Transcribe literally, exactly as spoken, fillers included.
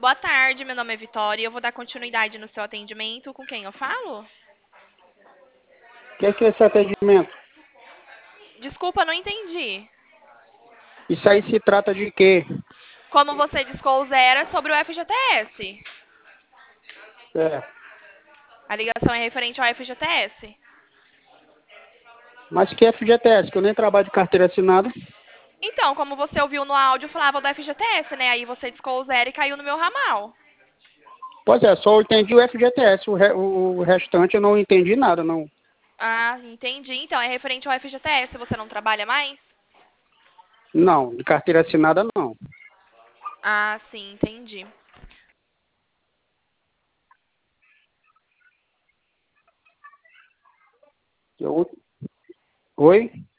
Boa tarde, meu nome é Vitória e eu vou dar continuidade no seu atendimento. Com quem eu falo? O que é que é esse atendimento? Desculpa, não entendi. Isso aí se trata de quê? Como você discou zero é sobre o F G T S. É. A ligação é referente ao F G T S. Mas que F G T S? Que eu nem trabalho de carteira assinada. Então, como você ouviu no áudio, eu falava do F G T S, né? Aí você discou zero e caiu no meu ramal. Pois é, só eu entendi o F G T S. O, re, o, o restante eu não entendi nada, não. Ah, entendi. Então, é referente ao F G T S. Você não trabalha mais? Não, de carteira assinada não. Ah, sim, entendi. Eu... Oi?